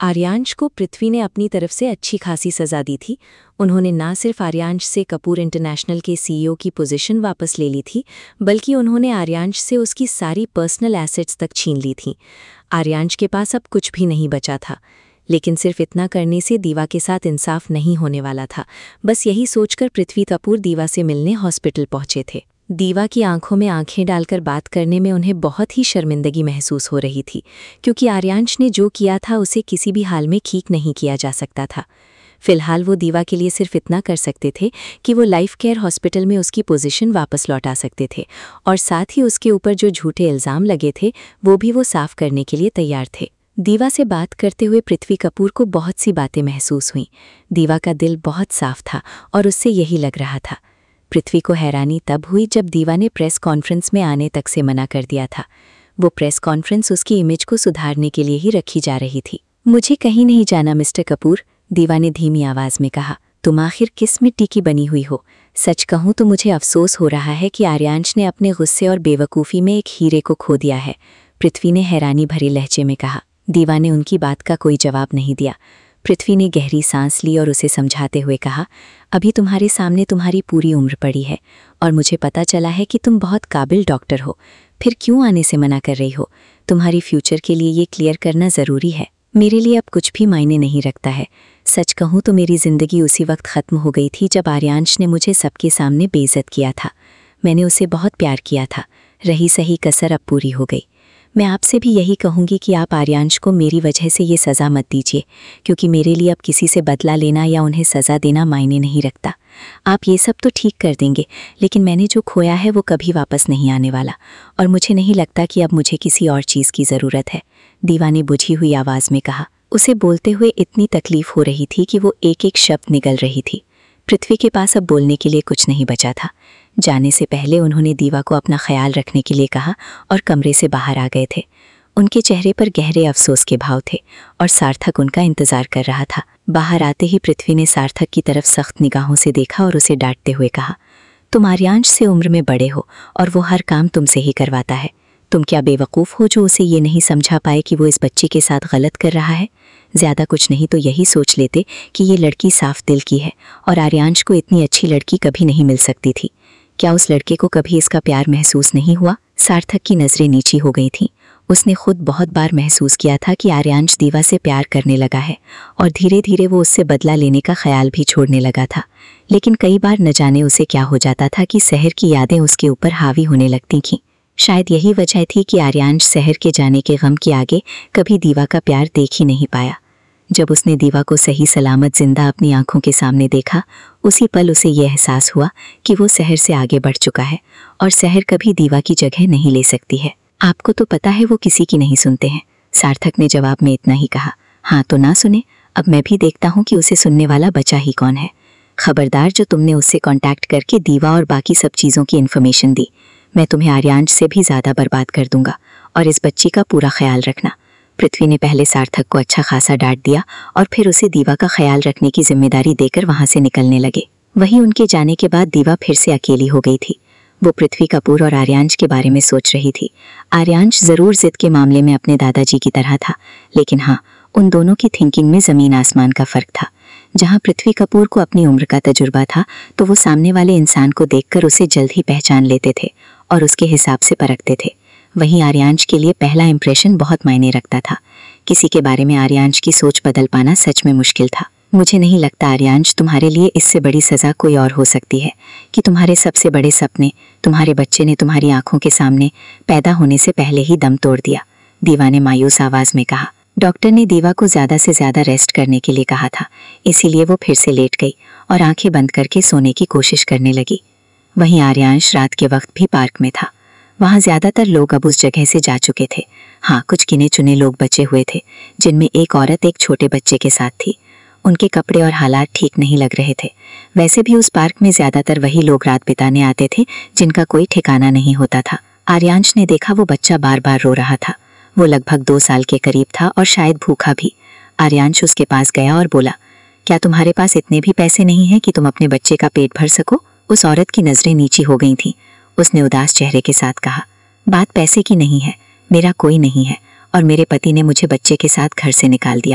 आर्यांश को पृथ्वी ने अपनी तरफ से अच्छी खासी सज़ा दी थी। उन्होंने ना सिर्फ आर्यांश से कपूर इंटरनेशनल के सीईओ की पोजीशन वापस ले ली थी, बल्कि उन्होंने आर्यांश से उसकी सारी पर्सनल एसेट्स तक छीन ली थीं। आर्यांश के पास अब कुछ भी नहीं बचा था। लेकिन सिर्फ इतना करने से दीवा के साथ इंसाफ नहीं होने वाला था। बस यही सोचकर पृथ्वी कपूर दीवा से मिलने हॉस्पिटल पहुंचे थे। दीवा की आंखों में आंखें डालकर बात करने में उन्हें बहुत ही शर्मिंदगी महसूस हो रही थी, क्योंकि आर्यांश ने जो किया था उसे किसी भी हाल में ठीक नहीं किया जा सकता था। फिलहाल वो दीवा के लिए सिर्फ इतना कर सकते थे कि वो लाइफ केयर हॉस्पिटल में उसकी पोजीशन वापस लौटा सकते थे, और साथ ही उसके ऊपर जो झूठे इल्ज़ाम लगे थे वो भी वो साफ करने के लिए तैयार थे। दीवा से बात करते हुए पृथ्वी कपूर को बहुत सी बातें महसूस हुईं। दीवा का दिल बहुत साफ था और उससे यही लग रहा था। पृथ्वी को हैरानी तब हुई जब दीवा ने प्रेस कॉन्फ्रेंस में आने तक से मना कर दिया था। वो प्रेस कॉन्फ्रेंस उसकी इमेज को सुधारने के लिए ही रखी जा रही थी। मुझे कहीं नहीं जाना मिस्टर कपूर, दीवा ने धीमी आवाज़ में कहा। तुम आखिर किस मिट्टी की बनी हुई हो? सच कहूँ तो मुझे अफसोस हो रहा है कि आर्यांश ने अपने गुस्से और बेवकूफ़ी में एक हीरे को खो दिया है, पृथ्वी ने हैरानी भरे लहजे में कहा। दीवा ने उनकी बात का कोई जवाब नहीं दिया। पृथ्वी ने गहरी सांस ली और उसे समझाते हुए कहा, अभी तुम्हारे सामने तुम्हारी पूरी उम्र पड़ी है और मुझे पता चला है कि तुम बहुत काबिल डॉक्टर हो। फिर क्यों आने से मना कर रही हो? तुम्हारी फ्यूचर के लिए ये क्लियर करना ज़रूरी है। मेरे लिए अब कुछ भी मायने नहीं रखता है। सच कहूँ तो मेरी ज़िंदगी उसी वक्त ख़त्म हो गई थी जब आर्यांश ने मुझे सबके सामने बेइज्जत किया था। मैंने उसे बहुत प्यार किया था, रही सही कसर अब पूरी हो गई। मैं आपसे भी यही कहूँगी कि आप आर्यांश को मेरी वजह से ये सज़ा मत दीजिए, क्योंकि मेरे लिए अब किसी से बदला लेना या उन्हें सज़ा देना मायने नहीं रखता। आप ये सब तो ठीक कर देंगे, लेकिन मैंने जो खोया है वो कभी वापस नहीं आने वाला, और मुझे नहीं लगता कि अब मुझे किसी और चीज़ की ज़रूरत है, दीवा ने बुझी हुई आवाज़ में कहा। उसे बोलते हुए इतनी तकलीफ़ हो रही थी कि वो एक एक शब्द निकल रही थी। पृथ्वी के पास अब बोलने के लिए कुछ नहीं बचा था। जाने से पहले उन्होंने दीवा को अपना ख्याल रखने के लिए कहा और कमरे से बाहर आ गए थे। उनके चेहरे पर गहरे अफसोस के भाव थे और सार्थक उनका इंतज़ार कर रहा था। बाहर आते ही पृथ्वी ने सार्थक की तरफ सख्त निगाहों से देखा और उसे डांटते हुए कहा, तुम आर्यांश से उम्र में बड़े हो और वो हर काम तुमसे ही करवाता है। तुम क्या बेवकूफ़ हो जो उसे ये नहीं समझा पाए कि वो इस बच्ची के साथ गलत कर रहा है? ज़्यादा कुछ नहीं तो यही सोच लेते कि ये लड़की साफ दिल की है और आर्यांश को इतनी अच्छी लड़की कभी नहीं मिल सकती थी। क्या उस लड़के को कभी इसका प्यार महसूस नहीं हुआ? सार्थक की नज़रें नीची हो गई थीं। उसने खुद बहुत बार महसूस किया था कि आर्यांश दीवा से प्यार करने लगा है और धीरे धीरे वो उससे बदला लेने का ख्याल भी छोड़ने लगा था। लेकिन कई बार न जाने उसे क्या हो जाता था कि शहर की यादें उसके ऊपर हावी होने लगती थीं। शायद यही वजह थी कि आर्यांश शहर के जाने के गम के आगे कभी दीवा का प्यार देख ही नहीं पाया। जब उसने दीवा को सही सलामत जिंदा अपनी आंखों के सामने देखा, उसी पल उसे यह एहसास हुआ कि वो शहर से आगे बढ़ चुका है और शहर कभी दीवा की जगह नहीं ले सकती है। आपको तो पता है वो किसी की नहीं सुनते हैं, सार्थक ने जवाब में इतना ही कहा। हाँ तो ना सुने, अब मैं भी देखता हूँ कि उसे सुनने वाला बचा ही कौन है। खबरदार जो तुमने उससे कांटेक्ट करके दीवा और बाकी सब चीज़ों की इन्फॉर्मेशन दी, मैं तुम्हें आर्यांश से भी ज़्यादा बर्बाद कर दूंगा, और इस बच्ची का पूरा ख्याल रखना। पृथ्वी ने पहले सार्थक को अच्छा खासा डांट दिया और फिर उसे दीवा का ख्याल रखने की जिम्मेदारी देकर वहां से निकलने लगे। वहीं उनके जाने के बाद दीवा फिर से अकेली हो गई थी। वो पृथ्वी कपूर और आर्यांश के बारे में सोच रही थी। आर्यांश ज़रूर जिद के मामले में अपने दादाजी की तरह था, लेकिन हाँ, उन दोनों की थिंकिंग में ज़मीन आसमान का फ़र्क था। जहाँ पृथ्वी कपूर को अपनी उम्र का तजुर्बा था, तो वो सामने वाले इंसान को देखकर उसे जल्द ही पहचान लेते थे और उसके हिसाब से परखते थे। वहीं आर्यांश के लिए पहला इंप्रेशन बहुत मायने रखता था। किसी के बारे में आर्यांश की सोच बदल पाना सच में मुश्किल था। मुझे नहीं लगता आर्यांश, तुम्हारे लिए इससे बड़ी सज़ा कोई और हो सकती है कि तुम्हारे सबसे बड़े सपने तुम्हारे बच्चे ने तुम्हारी आंखों के सामने पैदा होने से पहले ही दम तोड़ दिया, दीवा ने मायूस आवाज़ में कहा। डॉक्टर ने दीवा को ज़्यादा से ज़्यादा रेस्ट करने के लिए कहा था, इसीलिए वो फिर से लेट गई और आंखें बंद करके सोने की कोशिश करने लगी। वहीं आर्यांश रात के वक्त भी पार्क में था। वहाँ ज़्यादातर लोग अब उस जगह से जा चुके थे। हाँ, कुछ गिने चुने लोग बचे हुए थे, जिनमें एक औरत एक छोटे बच्चे के साथ थी। उनके कपड़े और हालात ठीक नहीं लग रहे थे। वैसे भी उस पार्क में ज़्यादातर वही लोग रात बिताने आते थे जिनका कोई ठिकाना नहीं होता था। आर्यांश ने देखा वो बच्चा बार बार रो रहा था। वो लगभग 2 साल के करीब था और शायद भूखा भी। आर्यांश उसके पास गया और बोला, क्या तुम्हारे पास इतने भी पैसे नहीं हैं कि तुम अपने बच्चे का पेट भर सको? उस औरत की नज़रें नीची हो गई थीं। उसने उदास चेहरे के साथ कहा, बात पैसे की नहीं है, मेरा कोई नहीं है और मेरे पति ने मुझे बच्चे के साथ घर से निकाल दिया।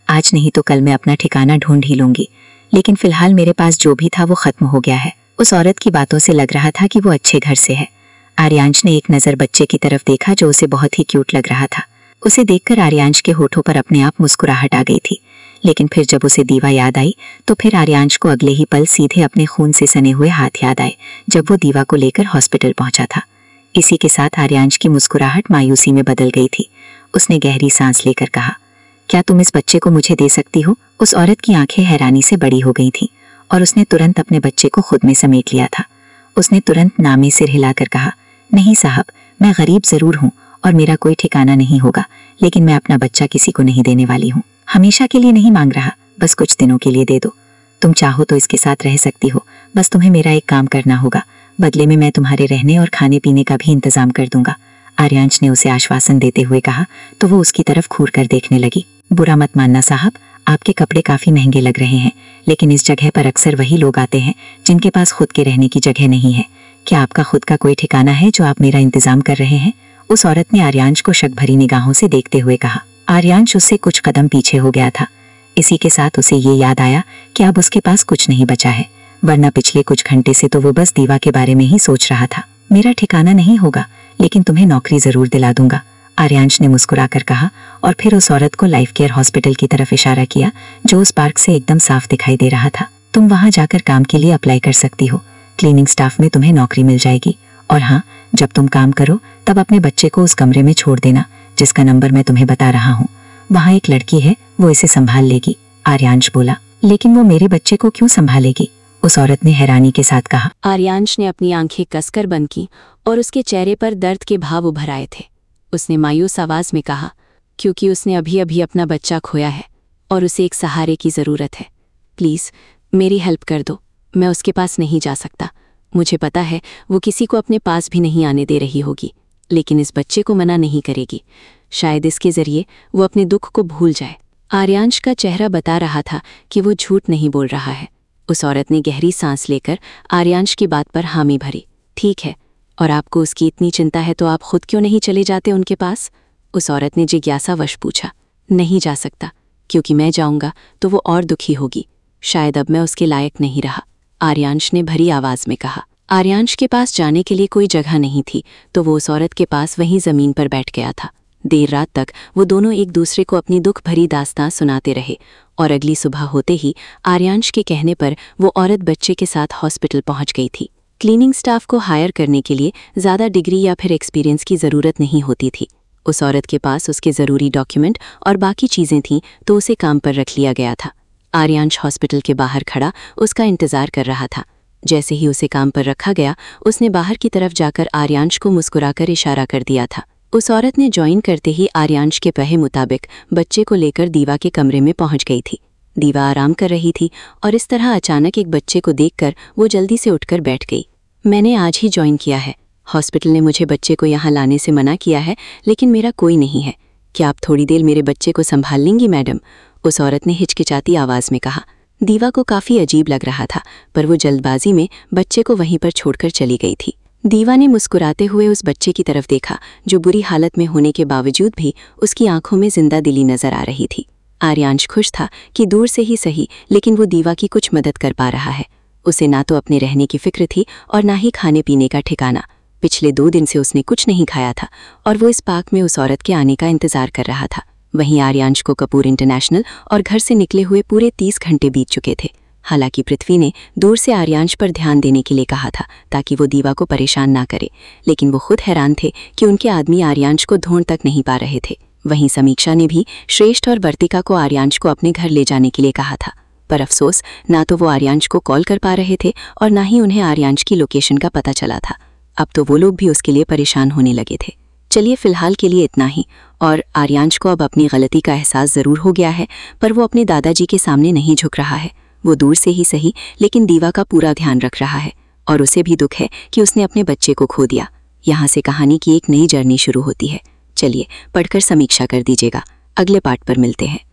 आज नहीं तो कल मैं अपना ठिकाना ढूंढ ही लूंगी, लेकिन फिलहाल मेरे पास जो भी था वो खत्म हो गया है। उस औरत की बातों से लग रहा था कि वो अच्छे घर से है। आर्यांश ने एक नज़र बच्चे की तरफ देखा जो उसे बहुत ही क्यूट लग रहा था। उसे देखकर आर्यांश के होठों पर अपने आप मुस्कुराहट आ गई थी, लेकिन फिर जब उसे दीवा याद आई तो फिर आर्यांश को अगले ही पल सीधे अपने खून से सने हुए हाथ याद आए जब वो दीवा को लेकर हॉस्पिटल पहुंचा था। इसी के साथ आर्यांश की मुस्कुराहट मायूसी में बदल गई थी। उसने गहरी सांस लेकर कहा, क्या तुम इस बच्चे को मुझे दे सकती हो? उस औरत की आंखें हैरानी से बड़ी हो गई थीं और उसने तुरंत अपने बच्चे को खुद में समेट लिया था। उसने तुरंत नामे सिर हिलाकर कहा, नहीं साहब, मैं गरीब जरूर हूँ और मेरा कोई ठिकाना नहीं होगा, लेकिन मैं अपना बच्चा किसी को नहीं देने वाली हूँ। हमेशा के लिए नहीं मांग रहा, बस कुछ दिनों के लिए दे दो। तुम चाहो तो इसके साथ रह सकती हो, बस तुम्हें मेरा एक काम करना होगा। बदले में मैं तुम्हारे रहने और खाने पीने का भी इंतजाम कर दूंगा। आर्यांश ने उसे आश्वासन देते हुए कहा तो वो उसकी तरफ घूर कर देखने लगी। बुरा मत मानना साहब, आपके कपड़े काफी महंगे लग रहे हैं, लेकिन इस जगह पर अक्सर वही लोग आते हैं जिनके पास खुद के रहने की जगह नहीं है। क्या आपका खुद का कोई ठिकाना है जो आप मेरा इंतजाम कर रहे हैं? उस औरत ने आर्यांश को शक भरी निगाहों से देखते हुए कहा। आर्यांश उससे कुछ कदम पीछे हो गया था। इसी के साथ उसे ये याद आया कि अब उसके पास कुछ नहीं बचा है, वरना पिछले कुछ घंटे से तो वो बस दीवा के बारे में ही सोच रहा था। मेरा ठिकाना नहीं होगा, लेकिन तुम्हें नौकरी जरूर दिला दूंगा, आर्यांश ने मुस्कुराकर कहा और फिर उस औरत को लाइफ केयर हॉस्पिटल की तरफ इशारा किया जो उस पार्क से एकदम साफ दिखाई दे रहा था। तुम वहां जाकर काम के लिए अप्लाई कर सकती हो, क्लीनिंग स्टाफ में तुम्हें नौकरी मिल जाएगी। और हाँ, जब तुम काम करो तब अपने बच्चे को उस कमरे में छोड़ देना जिसका नंबर मैं तुम्हें बता रहा हूँ। वहाँ एक लड़की है, वो इसे संभाल लेगी, आर्यांश बोला। लेकिन वो मेरे बच्चे को क्यों संभालेगी? उस औरत ने हैरानी के साथ कहा। आर्यांश ने अपनी आंखें कसकर बंद की और उसके चेहरे पर दर्द के भाव उभर आए थे। उसने मायूस आवाज में कहा, क्योंकि उसने अभी अभी अपना बच्चा खोया है और उसे एक सहारे की ज़रूरत है। प्लीज़ मेरी हेल्प कर दो, मैं उसके पास नहीं जा सकता। मुझे पता है वो किसी को अपने पास भी नहीं आने दे रही होगी, लेकिन इस बच्चे को मना नहीं करेगी। शायद इसके ज़रिए वो अपने दुख को भूल जाए। आर्यांश का चेहरा बता रहा था कि वो झूठ नहीं बोल रहा है। उस औरत ने गहरी सांस लेकर आर्यांश की बात पर हामी भरी। ठीक है, और आपको उसकी इतनी चिंता है तो आप खुद क्यों नहीं चले जाते उनके पास? उस औरत ने जिज्ञासावश पूछा। नहीं जा सकता, क्योंकि मैं जाऊंगा तो वो और दुखी होगी। शायद अब मैं उसके लायक नहीं रहा, आर्यांश ने भरी आवाज में कहा। आर्यांश के पास जाने के लिए कोई जगह नहीं थी तो वो उस औरत के पास वहीं जमीन पर बैठ गया था। देर रात तक वो दोनों एक दूसरे को अपनी दुख भरी दास्तां सुनाते रहे और अगली सुबह होते ही आर्यांश के कहने पर वो औरत बच्चे के साथ हॉस्पिटल पहुंच गई थी। क्लीनिंग स्टाफ को हायर करने के लिए ज़्यादा डिग्री या फिर एक्सपीरियंस की ज़रूरत नहीं होती थी। उस औरत के पास उसके ज़रूरी डॉक्यूमेंट और बाकी चीज़ें थीं तो उसे काम पर रख लिया गया था। आर्यांश हॉस्पिटल के बाहर खड़ा उसका इंतज़ार कर रहा था। जैसे ही उसे काम पर रखा गया, उसने बाहर की तरफ जाकर आर्यांश को मुस्कुराकर इशारा कर दिया था। उस औरत ने ज्वाइन करते ही आर्यांश के कहे मुताबिक बच्चे को लेकर दीवा के कमरे में पहुंच गई थी। दीवा आराम कर रही थी और इस तरह अचानक एक बच्चे को देखकर वो जल्दी से उठकर बैठ गई। मैंने आज ही ज्वाइन किया है। हॉस्पिटल ने मुझे बच्चे को यहाँ लाने से मना किया है, लेकिन मेरा कोई नहीं है। क्या आप थोड़ी देर मेरे बच्चे को संभाल लेंगी मैडम? उस औरत ने हिचकिचाती आवाज़ में कहा। दीवा को काफ़ी अजीब लग रहा था, पर वो जल्दबाजी में बच्चे को वहीं पर छोड़कर चली गई थी। दीवा ने मुस्कुराते हुए उस बच्चे की तरफ देखा जो बुरी हालत में होने के बावजूद भी उसकी आंखों में जिंदा दिली नजर आ रही थी। आर्यांश खुश था कि दूर से ही सही, लेकिन वो दीवा की कुछ मदद कर पा रहा है। उसे ना तो अपने रहने की फिक्र थी और ना ही खाने पीने का ठिकाना। पिछले 2 दिन से उसने कुछ नहीं खाया था और वो इस पार्क में उस औरत के आने का इंतजार कर रहा था। वहीं आर्यांश को कपूर इंटरनेशनल और घर से निकले हुए पूरे 30 घंटे बीत चुके थे। हालांकि पृथ्वी ने दूर से आर्यांश पर ध्यान देने के लिए कहा था ताकि वो दीवा को परेशान ना करे, लेकिन वो खुद हैरान थे कि उनके आदमी आर्यांश को ढूंढ तक नहीं पा रहे थे। वहीं समीक्षा ने भी श्रेष्ठ और वर्तिका को आर्यांश को अपने घर ले जाने के लिए कहा था, पर अफसोस ना तो वो आर्यांश को कॉल कर पा रहे थे और ना ही उन्हें आर्यांश की लोकेशन का पता चला था। अब तो वो लोग भी उसके लिए परेशान होने लगे थे। चलिए फिलहाल के लिए इतना ही। और आर्यांश को अब अपनी गलती का एहसास ज़रूर हो गया है, पर वो अपने दादाजी के सामने नहीं झुक रहा है। वो दूर से ही सही, लेकिन दीवा का पूरा ध्यान रख रहा है और उसे भी दुख है कि उसने अपने बच्चे को खो दिया। यहाँ से कहानी की एक नई जर्नी शुरू होती है। चलिए पढ़कर समीक्षा कर दीजिएगा। अगले पार्ट पर मिलते हैं।